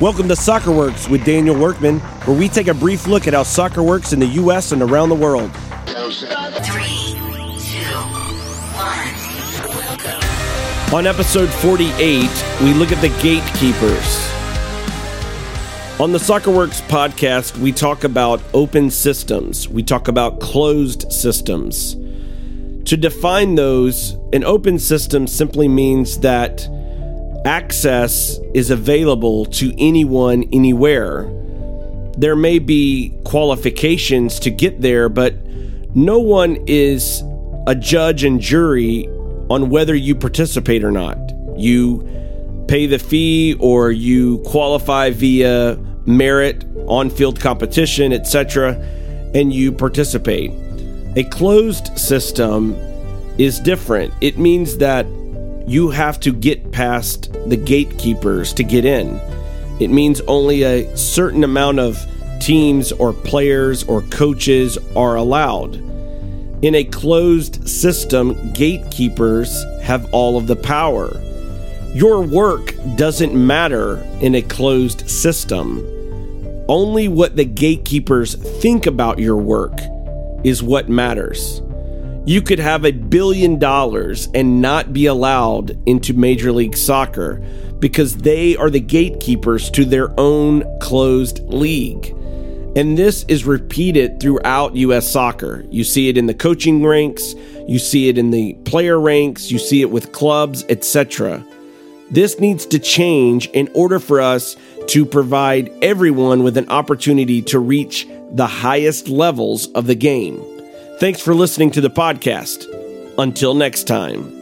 Welcome to Soccer Works with Daniel Workman, where we take a brief look at how soccer works in the U.S. and around the world. 3, 2, 1. On episode 48, we look at the gatekeepers. On the Soccer Works podcast, we talk about open systems. We talk about closed systems. To define those, an open system simply means that access is available to anyone, anywhere. There may be qualifications to get there, but no one is a judge and jury on whether you participate or not. You pay the fee or you qualify via merit, on-field competition, etc., and you participate. A closed system is different. It means that you have to get past the gatekeepers to get in. It means only a certain amount of teams or players or coaches are allowed. In a closed system, gatekeepers have all of the power. Your work doesn't matter in a closed system. Only what the gatekeepers think about your work is what matters. You could have $1 billion and not be allowed into Major League Soccer because they are the gatekeepers to their own closed league. And this is repeated throughout U.S. soccer. You see it in the coaching ranks, you see it in the player ranks, you see it with clubs, etc. This needs to change in order for us to provide everyone with an opportunity to reach the highest levels of the game. Thanks for listening to the podcast. Until next time.